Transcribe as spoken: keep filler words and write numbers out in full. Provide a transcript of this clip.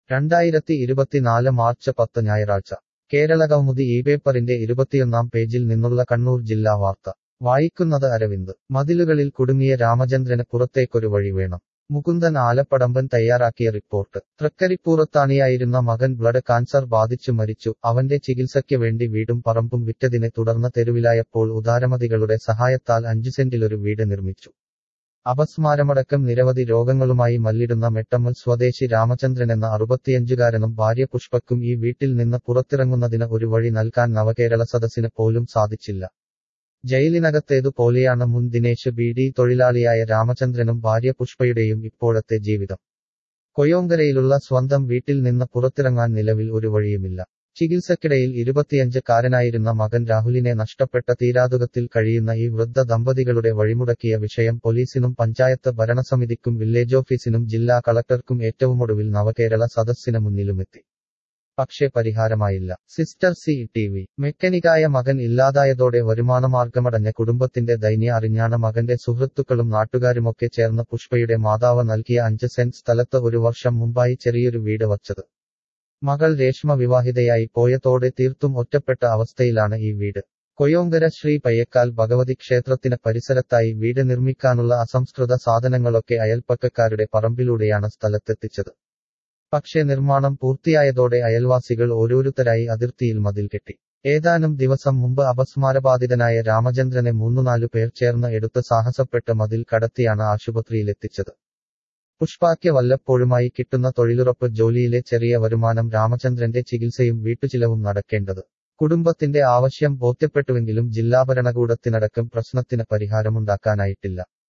രണ്ടായിരത്തി ഇരുപത്തിനാല് മാർച്ച് പത്ത് ഞായറാഴ്ച കേരളകൗമുദി ഈ പേപ്പറിന്റെ ഇരുപത്തിയൊന്നാം പേജിൽ നിന്നുള്ള കണ്ണൂർ ജില്ലാ വാർത്ത വായിക്കുന്നത് അരവിന്ദ്. മതിലുകളിൽ കുടുങ്ങിയ രാമചന്ദ്രന് പുറത്തേക്കൊരു വഴി വേണം. മുകുന്ദൻ ആലപ്പടമ്പൻ തയ്യാറാക്കിയ റിപ്പോർട്ട്. തൃക്കരിപ്പൂറത്താണിയായിരുന്ന മകൻ ബ്ലഡ് കാൻസർ ബാധിച്ചു മരിച്ചു. അവന്റെ ചികിത്സയ്ക്ക് വേണ്ടി വീടും പറമ്പും വിറ്റതിനെ തുടർന്ന് തെരുവിലായപ്പോൾ ഉദാരമതികളുടെ സഹായത്താൽ അഞ്ചു സെന്റിലൊരു വീട് നിർമ്മിച്ചു. അപസ്മാരമടക്കം നിരവധി രോഗങ്ങളുമായി മല്ലിടുന്ന മെട്ടമ്മൽ സ്വദേശി രാമചന്ദ്രനെന്ന അറുപത്തിയഞ്ചുകാരനും ഭാര്യ പുഷ്പക്കും ഈ വീട്ടിൽ നിന്ന് പുറത്തിറങ്ങുന്നതിന് ഒരു വഴി നൽകാൻ നവകേരള സദസ്സിന് പോലും സാധിച്ചില്ല. ജയിലിനകത്തേതു പോലെയാണ് മുൻ ദിനേശ് ബീഡി തൊഴിലാളിയായ രാമചന്ദ്രനും ഭാര്യ പുഷ്പയുടെയും ഇപ്പോഴത്തെ ജീവിതം. കൊയോങ്കരയിലുള്ള സ്വന്തം വീട്ടിൽ നിന്ന് പുറത്തിറങ്ങാൻ നിലവിൽ ഒരു വഴിയുമില്ല. ചികിത്സക്കിടയിൽ ഇരുപത്തിയഞ്ച് കാരനായിരുന്ന മകൻ രാഹുലിനെ നഷ്ടപ്പെട്ട തീരാതുകത്തിൽ കഴിയുന്ന ഈ വൃദ്ധ ദമ്പതികളുടെ വഴിമുടക്കിയ വിഷയം പോലീസിനും പഞ്ചായത്ത് ഭരണസമിതിക്കും വില്ലേജോഫീസിനും ജില്ലാ കളക്ടർക്കും ഏറ്റവുമൊടുവിൽ നവകേരള സദസ്സിന് മുന്നിലുമെത്തി. പക്ഷേ പരിഹാരമായില്ല. സിസ്റ്റർ സി ടി വി മെക്കാനിക്കായ മകൻ ഇല്ലാതായതോടെ വരുമാനമാർഗമടഞ്ഞ കുടുംബത്തിന്റെ ദൈന്യം അറിഞ്ഞാണ് മകന്റെ സുഹൃത്തുക്കളും നാട്ടുകാരുമൊക്കെ ചേർന്ന് പുഷ്പയുടെ മാതാവ് നൽകിയ അഞ്ച് സെന്റ് സ്ഥലത്ത് ഒരു വർഷം മുമ്പായി ചെറിയൊരു വീട് വച്ചത്. മകൾ രേഷ്മ വിവാഹിതയായി പോയതോടെ തീർത്തും ഒറ്റപ്പെട്ട അവസ്ഥയിലാണ് ഈ വീട്. കൊയോങ്കര ശ്രീ പയ്യക്കാൽ ഭഗവതി ക്ഷേത്രത്തിന് പരിസരത്തായി വീട് നിർമ്മിക്കാനുള്ള അസംസ്കൃത സാധനങ്ങളൊക്കെ അയൽപ്പക്കക്കാരുടെ പറമ്പിലൂടെയാണ് സ്ഥലത്തെത്തിച്ചത്. പക്ഷേ നിർമ്മാണം പൂർത്തിയായതോടെ അയൽവാസികൾ ഓരോരുത്തരായി അതിർത്തിയിൽ മതിൽ കെട്ടി. ഏതാനും ദിവസം മുമ്പ് അപസ്മാരബാധിതനായ രാമചന്ദ്രനെ മൂന്നുനാലു പേർ ചേർന്ന് എടുത്ത് സാഹസപ്പെട്ട് മതിൽ കടത്തിയാണ് ആശുപത്രിയിലെത്തിച്ചത്. പുഷ്പാക്ക് വല്ലപ്പോഴുമായി കിട്ടുന്ന തൊഴിലുറപ്പ് ജോലിയിലെ ചെറിയ വരുമാനം രാമചന്ദ്രന്റെ ചികിത്സയും വീട്ടുചിലവും നടക്കേണ്ടത്. കുടുംബത്തിന്റെ ആവശ്യം ബോധ്യപ്പെട്ടുവെങ്കിലും ജില്ലാ ഭരണകൂടത്തിനടക്കം പ്രശ്നത്തിന് പരിഹാരമുണ്ടാക്കാനായിട്ടില്ല.